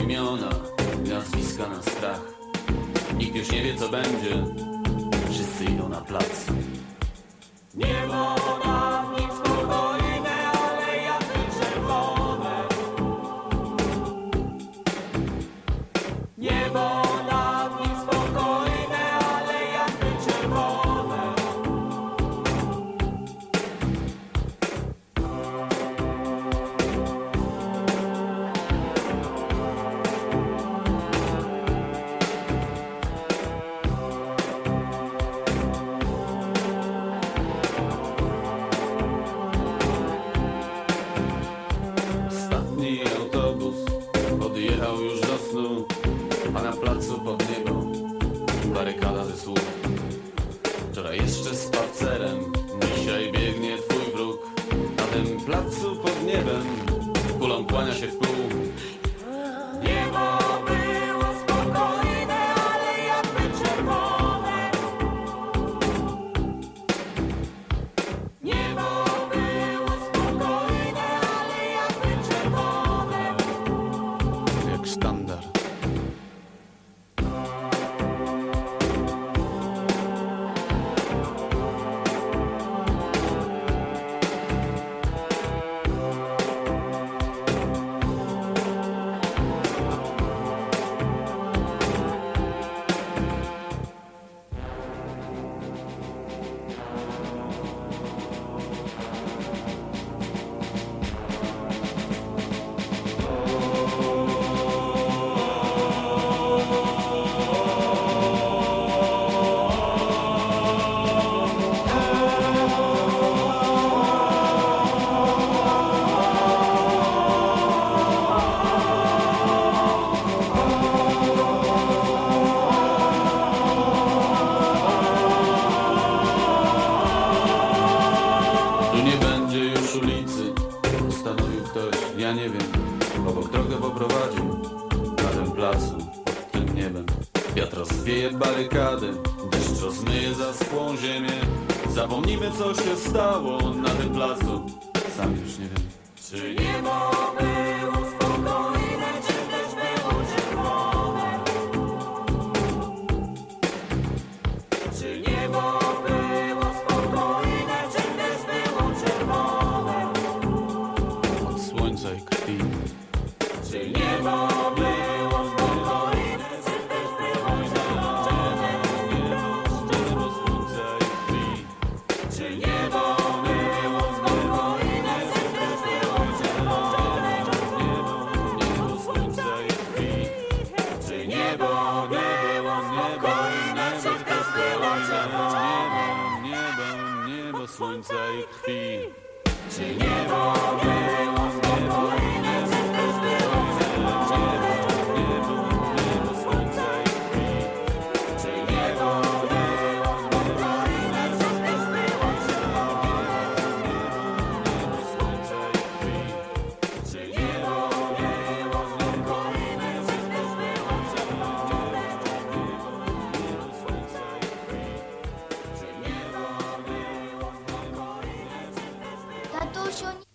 imiona, nazwiska na strach. Nikt już nie wie co będzie, wszyscy idą na plac. Niebo nad nim spokojne, ale jakby czerwone. Niebo nad nim spokojne, ale jakby czerwone. Ostatni autobus odjechał już do snu, a na placu pod niebo barykada ze słów. Wczoraj jeszcze spacerem, dzisiaj biegnie twój wróg. Na tym placu pod niebem kulą kłania się w pół. Niebo było spokojne, ale jakby czerwone. Niebo było spokojne, ale jakby czerwone. Jak sztandar. Tu nie będzie już ulicy, postanowił ktoś, ja nie wiem. Obok drogę poprowadził, na tym placu, pod tym niebem. Wiatr rozwieje barykady, deszcz rozmyje zaschłą ziemię. Zapomnimy co się stało na tym placu, sam już nie wiem. Czy niebo było spokojne, czy też było czerwone? Czy niebo było spokojne, czy też było czerwone? Od słońca i krwi. Czy niebo było spokojne, czy też było czerwone? Niebo, słońca i krwi. Czy niebo było spokojne, czy też było czerwone? Niebo, słońca i krwi. Czy niebo było spokojne, czy też było czerwone? Niebo, słońca i krwi. Czy niebo było spokojne, czy też było czerwone? Niebo, słońca i krwi. Czy niebo było spokojne, czy też było czerwone? Niebo, słońca i krwi. Czy niebo było spokojne, czy też było czerwone? Niebo, słońca i krwi. Czy niebo było spokojne, czy też było... Tatusiu,